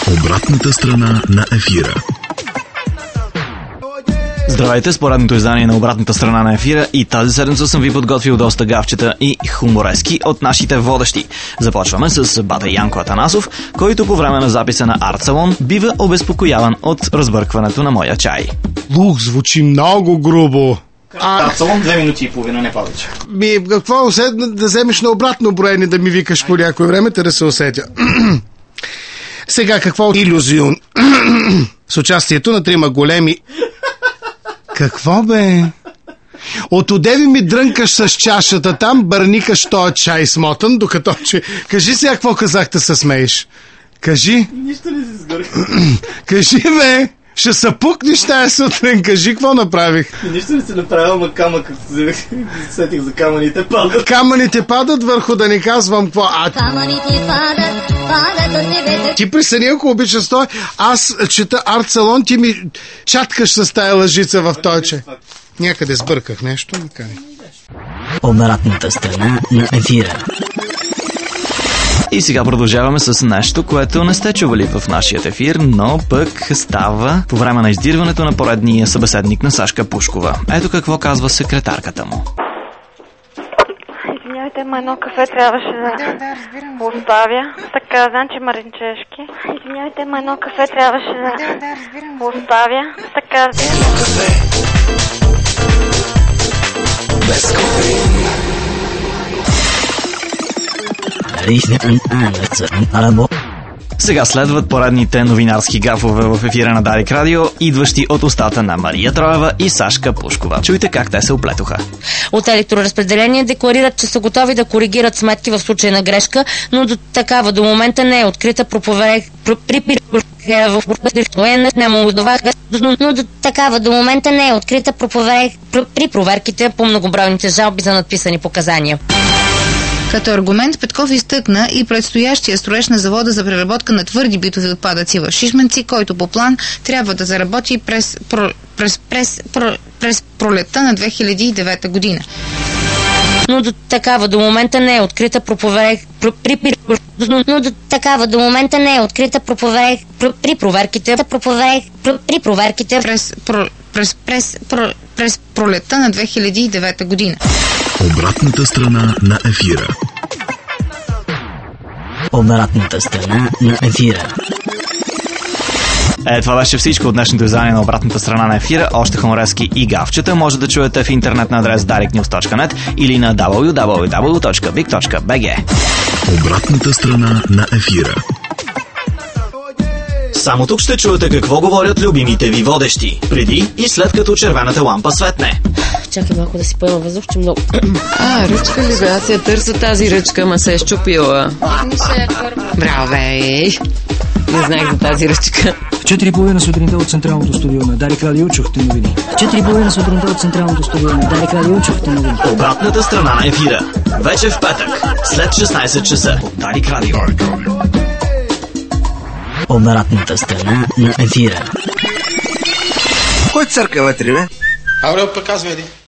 Обратната страна на ефира. Здравейте, с поредното издание на Обратната страна на ефира и тази седмица съм ви подготвил доста гавчета и хуморески от нашите водещи. Започваме с бата Янко Атанасов, който по време на записа на Арт Салон бива обезпокояван от разбъркването на моя чай. Звучи много грубо. Арт Салон 2 минути и половина, не повече. Какво усетна да вземеш на обратно броене да ми викаш по някое време, да се усетя. Сега какво илюзион с участието на трима големи... Какво бе? От одеви ми дрънкаш с чашата там, бърникаш тоя чай смотан, докато че... Кажи сега какво казахте се смееш. Кажи. Нищо не си сгорих. Кажи бе. Ще се пукнеш тая сутрин. Кажи какво направих. Нищо не си направил, ама камък, като сетих за камъните падат. Камъните падат върху да ни казвам какво. Камъните падат от небето. Ти присъни, ако обича стой. Аз чета Арт Салон, ти ми чаткаш с тая лъжица в този чай. Някъде сбърках нещо. Обратната страна на ефира. И сега продължаваме с нещо, което не сте чували в нашия ефир, но пък става по време на издирването на поредния събеседник на Сашка Пушкова. Ето какво казва секретарката му. Извинявайте, ама едно кафе трябваше да оставя. Така, значи Маринчешки. Извинявайте, ама едно кафе трябваше да оставя. Така, Сега следват поредните новинарски гафове в ефира на Дарик Радио, идващи от устата на Мария Троева и Сашка Пушкова. Чуйте как те се оплетоха. От електроразпределение декларират, че са готови да коригират сметки в случай на грешка, но до момента не е открита проверка при проверките по многобройните жалби за надписани показания. Като аргумент Петков изтъкна и предстоящия строеж на завода за преработка на твърди битови отпадъци в Шишманци, който по план трябва да заработи през пролетта на 2009 година. Но до момента не е открита при проверките през пролетта на 2009 година. Обратната страна на ефира. Обратната страна на ефира. Това беше всичко от днешното издание на Обратната страна на ефира. Още хуморески и гавчета може да чуете в интернет на адрес dariknews.net или на www.big.bg. Обратната страна на ефира. Само тук ще чуете какво говорят любимите ви водещи, преди и след като червената лампа светне. Чакай малко да си поема въздух, че много... Ръчка ли бе? Аз я търся тази ръчка, ма се е щупила. Браво, бе! Не знаех за тази ръчка. 4:30 сутринта от Централното студио на Дарик Радио чухте новини. 4:30 сутринта от Централното студио на Дарик Радио чухте новини. Обратната страна на ефира. Вече в петък, след 16 часа от Дарик Радио. Обратната страна на ефира. Кой църква вътре, бе? Абре, пък казвай един.